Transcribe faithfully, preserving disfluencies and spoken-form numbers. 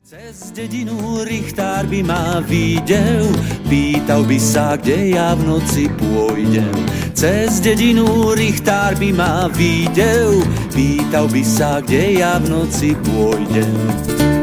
Cez dedinu Richtár by ma videl, pýtal by sa, kde ja v noci pôjdem. Cez dedinu Richtár by ma videl, pýtal by sa, kde ja v noci pôjdem.